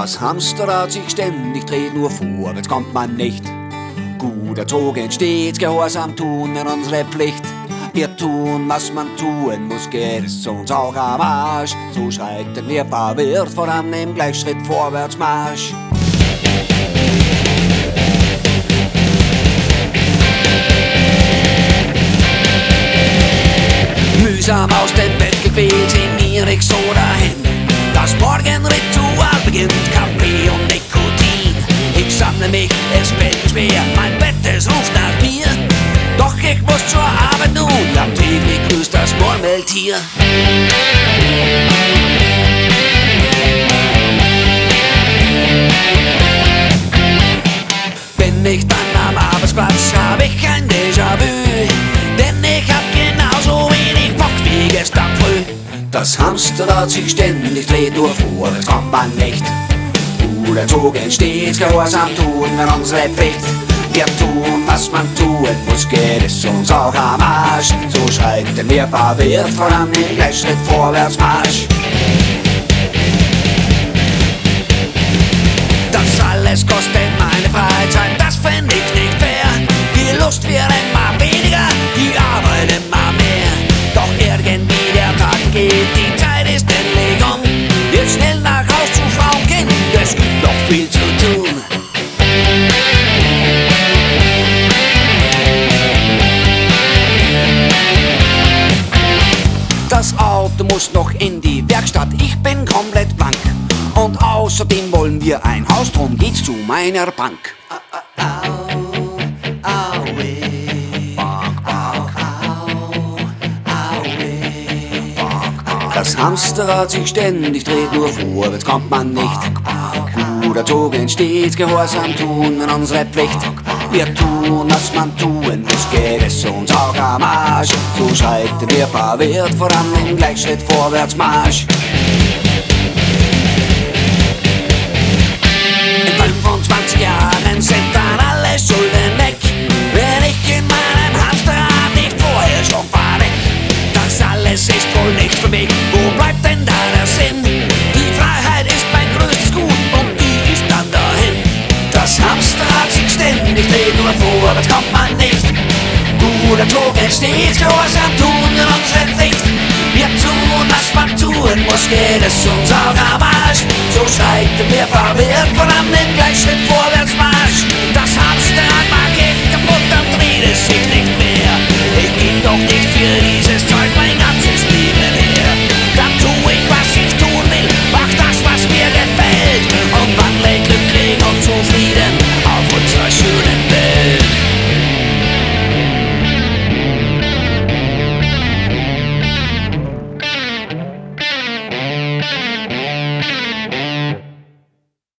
Das Hamsterrad sich ständig dreht, nur vorwärts kommt man nicht. Guter Tog entsteht, Gehorsam tun in unsere Pflicht. Wir tun, was man tun muss, geht es uns auch am Arsch. So schreiten wir verwirrt voran im Gleichschritt Vorwärtsmarsch. Mühsam aus dem Bett gequält, hingierig so dahin. Das Morgenritual beginnt, Kaffee und Nikotin. Ich sammle mich, es fällt mir schwer, mein Bett, es ruft nach mir. Doch ich muss zur Arbeit nun, am TV grüßt das Murmeltier. Bin ich dann am Arbeitsplatz, hab ich ein Déjà-vu. Denn ich hab genauso wenig Bock wie gestern früh. Das Hamsterrad sich ständig dreht, nur vorwärts kommt man nicht. Guter Tog entsteht, Gehorsam tun in unsere Pflicht. Wir tun, was man tun muss, geht es uns auch am Arsch. So schreiten wir verwirrt voran im Gleichschritt Vorwärtsmarsch. Das alles kostet meine Freizeit, das find ich nicht fair. Die Lust wird immer weniger, die Arbeit immer mehr. Doch irgendwie der Tag geht, die Zeit ist endlich um. Jetzt schnell nach Haus zu Frau, Kind, es gibt noch viel zu tun. Das Auto muss noch in die Werkstatt, ich bin komplett blank. Und außerdem wollen wir ein Haus, drum geht's zu meiner Bank. Das Hamsterrad sich ständig dreht, nur vorwärts kommt man nicht. Guter Tog entsteht, Gehorsam tun in unsere Pflicht. Wir tun, was man tun muss, geht es uns auch am Arsch. So schreiten wir verwirrt voran im Gleichschritt Vorwärtsmarsch. In 25 Jahren sind dann alle Schulden weg. Wenn ich in meinem Hamsterrad nicht vorher schon verreck. Das alles ist wohl nicht für mich, wo bleibt denn da der Sinn? Die Freiheit ist mein größtes Gut und die ist dann dahin. Das Hamsterrad sich ständig dreht, nur vorwärts kommt man nicht. Guter Tog entsteht, Gehorsam tun in unsere Pflicht. Wir tun, was man tun muss, geht es uns auch am Arsch. So schreiten wir verwirrt voran im Gleichschritt vor.